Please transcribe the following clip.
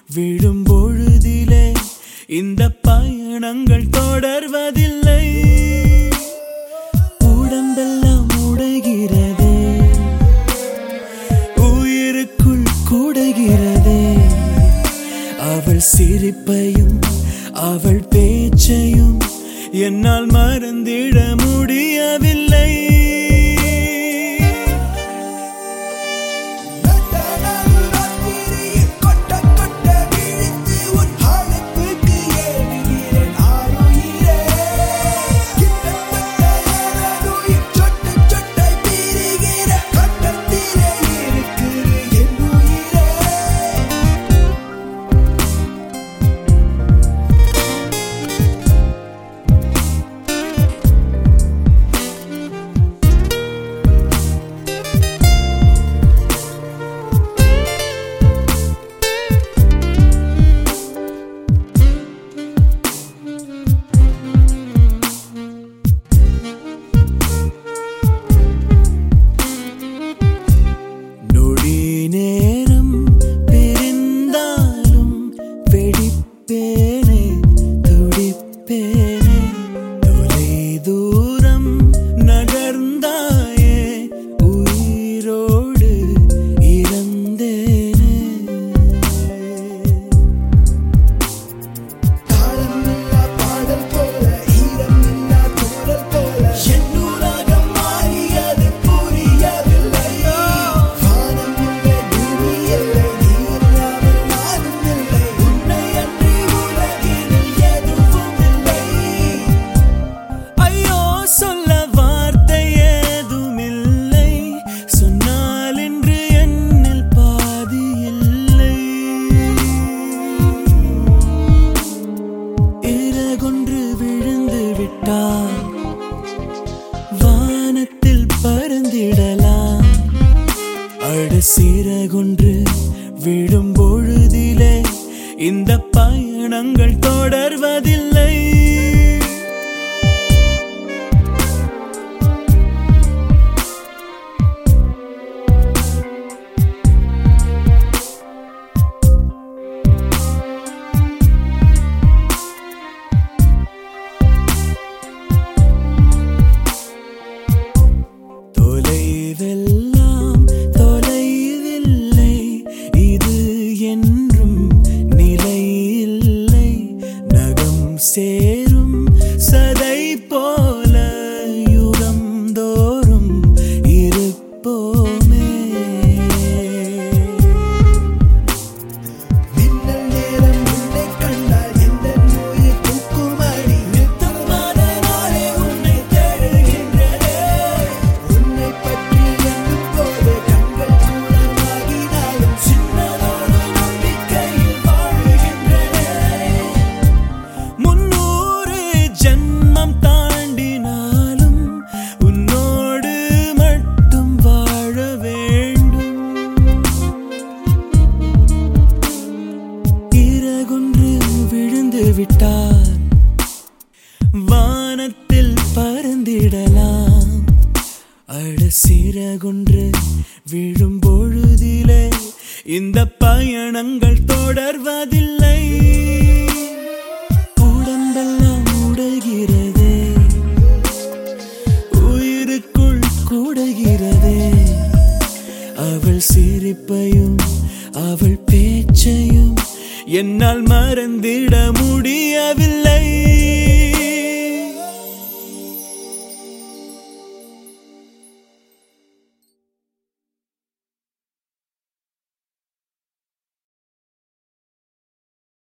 விழும் பொழுதிலே இந்த பயணங்கள் தொடர்வதில்லை. உடம்பெல்லாம் உடைகிறதே, உயிருக்குள் கூடுகிறதே. அவள் சிரிப்பையும் அவள் பேச்சையும் என்னால் மறந்திட முடியவில்லை. வானத்தில் பறந்திடலாம். சிறகுன்று விழும் பொழுதிலே இந்த பயணங்கள் தொடர்வதில்லை. தொலைவெல்லாம் தொலைவில்லை, இது என்றும் நிலையில்லை. நகம் சேரும் சதை போல யுகம் தோறும் இருப்போமே. மின்னல் நேரம் உன்னை கண்டால் எந்த நோயை தூக்குமடி. நித்தமான நாளே உன்னை தேடுகின்றதே. உன்னை பற்றி எண்ணும் போது கண்கள் கூடமாகினாலும் சின்னதோடு நம்பிக்கையில் வாழுகின்றதே. 300 ஜென்மம் தாண்டினாலும் உன்னோடு மட்டும் வாழ வேண்டும். இறகுன்று விழுந்து விட்டால் வானத்தில் பறந்திடலாம். சிறகுன்று விழும் பொழுதிலே இந்த பயணங்கள் தொடர்வதில்லை. உடம்பெல்லாம் உடைகிறதே, உயிருக்குள் கூடுகிறதே. அவள் சிரிப்பையும் அவள் பேச்சையும் என்னால் மறந்திட முடியவில்லை.